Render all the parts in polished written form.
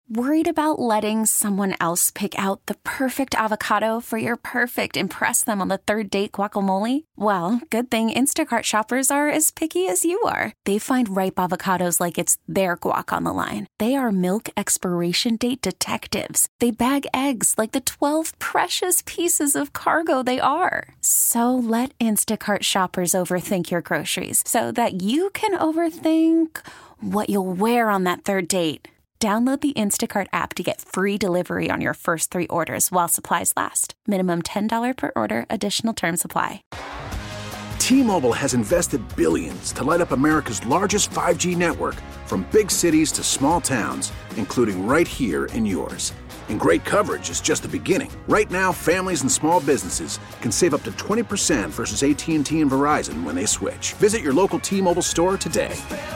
Worried about letting someone else pick out the perfect avocado for your perfect impress them on the third date guacamole? Well, good thing Instacart shoppers are as picky as you are. They find ripe avocados like it's their guac on the line. They are milk expiration date detectives. They bag eggs like the 12 precious pieces of cargo they are. So let Instacart shoppers overthink your groceries so that you can overthink what you'll wear on that third date. Download the Instacart app to get free delivery on your first 3 orders while supplies last. Minimum $10 per order. Additional terms apply. T-Mobile has invested billions to light up America's largest 5G network, from big cities to small towns, including right here in yours. And great coverage is just the beginning. Right now, families and small businesses can save up to 20% versus AT&T and Verizon when they switch. Visit your local T-Mobile store today.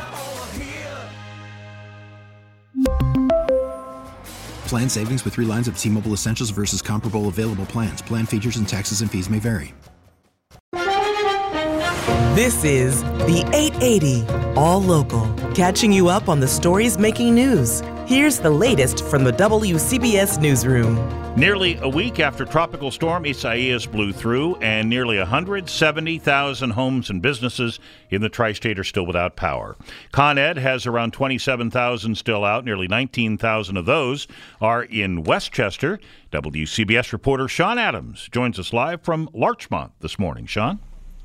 Plan savings with 3 lines of T-Mobile Essentials versus comparable available plans. Plan features and taxes and fees may vary. This is the 880 All Local, catching you up on the stories making news. Here's the latest from the WCBS Newsroom. Nearly a week after Tropical Storm Isaias blew through, and nearly 170,000 homes and businesses in the tri-state are still without power. Con Ed has around 27,000 still out. Nearly 19,000 of those are in Westchester. WCBS reporter Sean Adams joins us live from Larchmont this morning. Sean?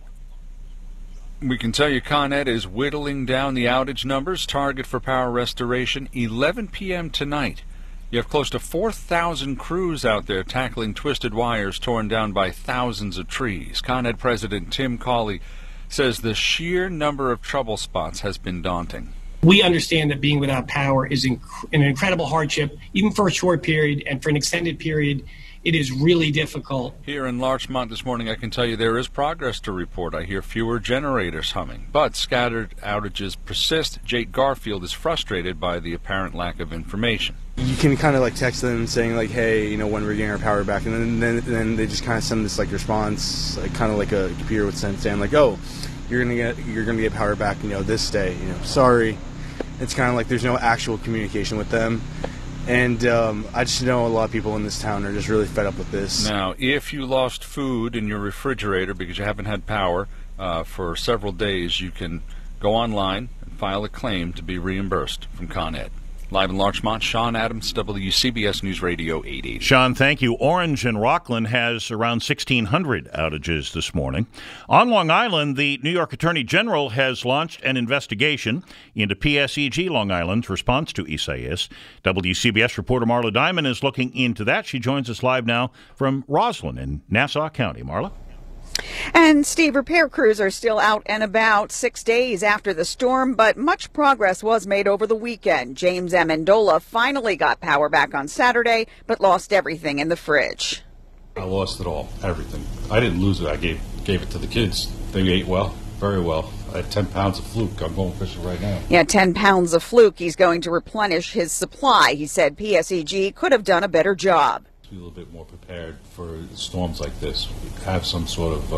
We can tell you Con Ed is whittling down the outage numbers. Target for power restoration, 11 p.m. tonight. You have close to 4,000 crews out there tackling twisted wires torn down by thousands of trees. Con Ed President Tim Cawley says the sheer number of trouble spots has been daunting. We understand that being without power is an incredible hardship, even for a short period, and for an extended period, it is really difficult. Here in Larchmont this morning, I can tell you there is progress to report. I hear fewer generators humming, but scattered outages persist. Jake Garfield is frustrated by the apparent lack of information. You can kind of like text them saying like, hey, when we're getting our power back, and then they just kind of send this like response, like kind of like a computer would send saying like, oh, you're gonna get power back, this day, sorry. It's kind of like there's no actual communication with them. And I just know a lot of people in this town are just really fed up with this. Now, if you lost food in your refrigerator because you haven't had power for several days, you can go online and file a claim to be reimbursed from Con Ed. Live in Larchmont, Sean Adams, WCBS News Radio 880. Sean, thank you. Orange and Rockland has around 1,600 outages this morning. On Long Island, the New York Attorney General has launched an investigation into PSEG Long Island's response to Isaias. WCBS reporter Marla Diamond is looking into that. She joins us live now from Roslyn in Nassau County. Marla? And, Steve, repair crews are still out and about 6 days after the storm, but much progress was made over the weekend. James Amendola finally got power back on Saturday, but lost everything in the fridge. I lost it all, everything. I didn't lose it. I gave it to the kids. They ate well, very well. I had 10 pounds of fluke. I'm going fishing right now. Yeah, 10 pounds of fluke. He's going to replenish his supply. He said PSEG could have done a better job. Be a little bit more prepared for storms like this. Have some sort of,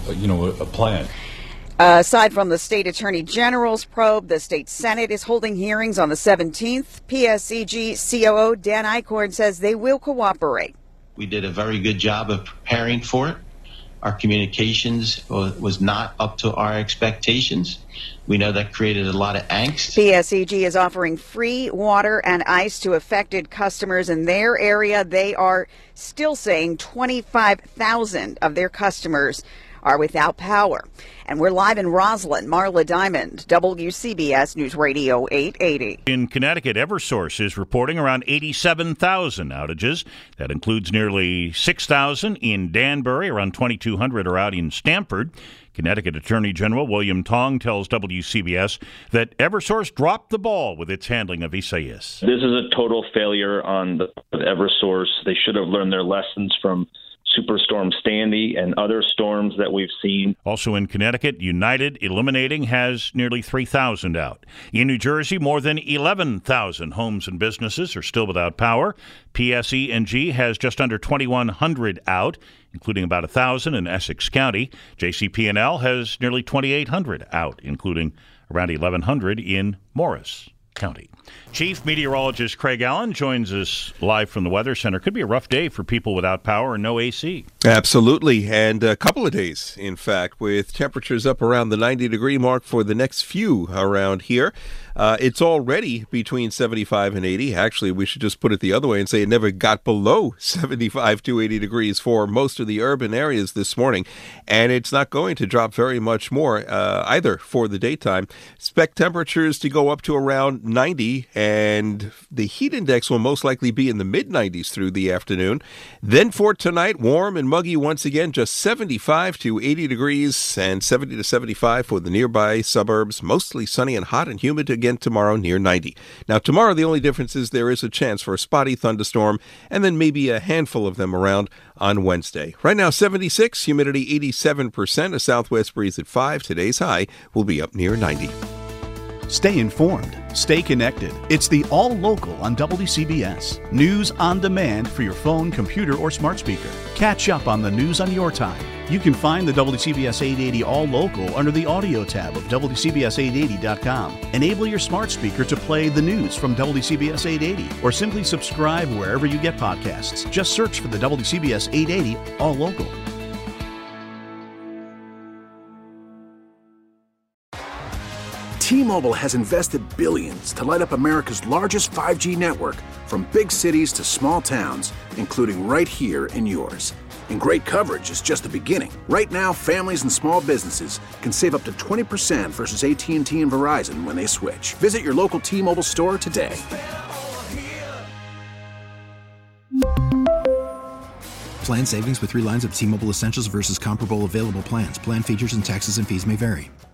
a plan. Aside from the state attorney general's probe, the state senate is holding hearings on the 17th. PSEG COO Dan Eichhorn says they will cooperate. We did a very good job of preparing for it. Our communications was not up to our expectations. We know that created a lot of angst. PSEG is offering free water and ice to affected customers in their area. They are still saying 25,000 of their customers are without power. And we're live in Roslyn. Marla Diamond, WCBS News Radio 880. In Connecticut, Eversource is reporting around 87,000 outages. That includes nearly 6,000 in Danbury. Around 2,200 are out in Stamford. Connecticut Attorney General William Tong tells WCBS that Eversource dropped the ball with its handling of Isaias. This is a total failure on the Eversource. They should have learned their lessons from Superstorm Sandy and other storms that we've seen. Also in Connecticut, United Illuminating has nearly 3,000 out. In New Jersey, more than 11,000 homes and businesses are still without power. PSE&G has just under 2,100 out, including about 1,000 in Essex County. JCP&L has nearly 2,800 out, including around 1,100 in Morris. County. Chief Meteorologist Craig Allen joins us live from the Weather Center. Could be a rough day for people without power and no AC. Absolutely, and a couple of days, in fact, with temperatures up around the 90-degree mark for the next few around here. It's already between 75 and 80. Actually, we should just put it the other way and say it never got below 75 to 80 degrees for most of the urban areas this morning, and it's not going to drop very much more either for the daytime. Expect temperatures to go up to around 90, and the heat index will most likely be in the mid-90s through the afternoon. Then for tonight, warm and muggy once again, just 75 to 80 degrees and 70 to 75 for the nearby suburbs. Mostly sunny and hot and humid again tomorrow, near 90. Now, tomorrow, the only difference is there is a chance for a spotty thunderstorm and then maybe a handful of them around on Wednesday. Right now, 76, humidity 87%, a southwest breeze at 5. Today's high will be up near 90. Stay informed. Stay connected. It's the All Local on WCBS. News on demand for your phone, computer, or smart speaker. Catch up on the news on your time. You can find the WCBS 880 All Local under the audio tab of WCBS880.com. Enable your smart speaker to play the news from WCBS 880 or simply subscribe wherever you get podcasts. Just search for the WCBS 880 All Local. T-Mobile has invested billions to light up America's largest 5G network, from big cities to small towns, including right here in yours. And great coverage is just the beginning. Right now, families and small businesses can save up to 20% versus AT&T and Verizon when they switch. Visit your local T-Mobile store today. Plan savings with 3 lines of T-Mobile Essentials versus comparable available plans. Plan features and taxes and fees may vary.